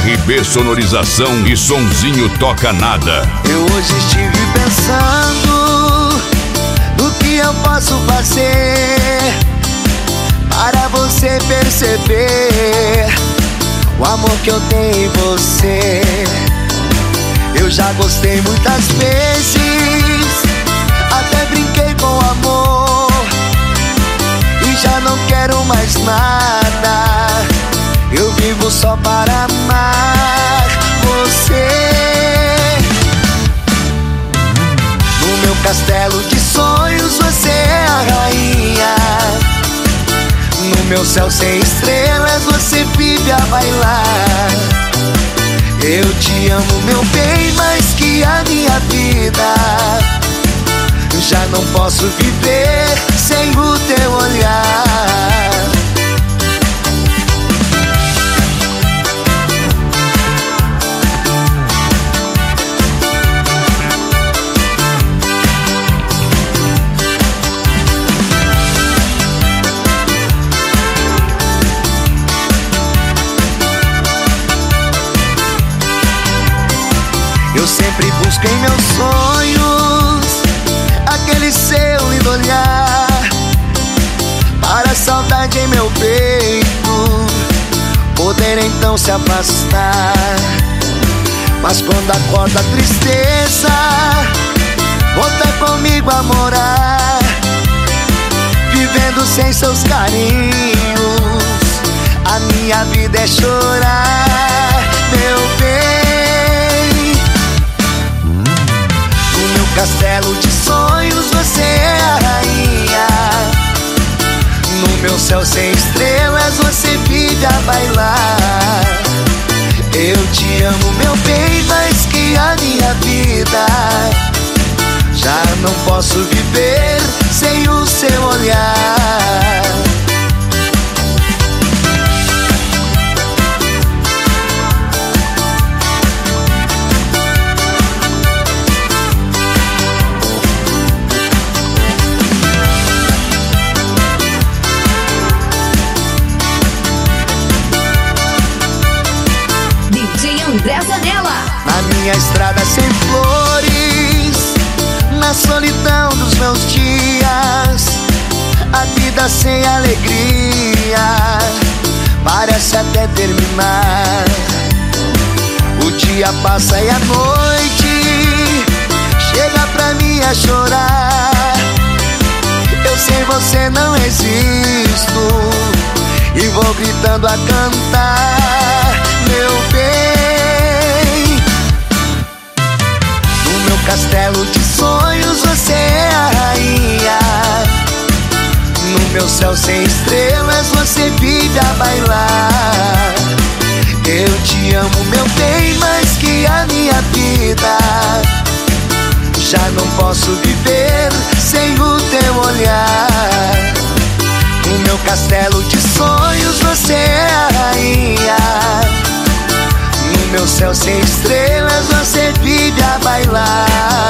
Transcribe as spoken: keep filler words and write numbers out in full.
R B Sonorização e Sonzinho Toca Nada. Eu hoje estive pensando no que eu posso fazer para você perceber o amor que eu tenho em você. Eu já gostei muitas vezes, até brinquei com amor, e já não quero mais nada. Eu vivo só para amar você. No meu castelo de sonhos você é a rainha. No meu céu sem estrelas você vive a bailar. Eu te amo, meu bem, mais que a minha vida. Já não posso viver sem o teu olhar. Eu sempre busco em meus sonhos aquele seu lindo olhar, para a saudade em meu peito poder então se afastar. Mas quando acorda a tristeza, volta comigo a morar, vivendo sem seus carinhos. A minha vida é chorar, meu bem. Castelo de sonhos você é a rainha. No meu céu sem estrelas você vive a bailar. Eu te amo, meu bem, mais que a minha vida. Já não posso viver sem o seu olhar. André Zanella. Na minha estrada sem flores, na solidão dos meus dias, a vida sem alegria parece até terminar. O dia passa e a noite chega pra mim a chorar. Eu sem você não existo e vou gritando a cantar, meu bem. Castelo de sonhos você é a rainha. No meu céu sem estrelas você vive a bailar. Eu te amo, meu bem, mais que a minha vida. Já não posso viver sem o teu olhar. No meu castelo de sonhos você é a rainha. No meu céu sem estrelas você vive a bailar.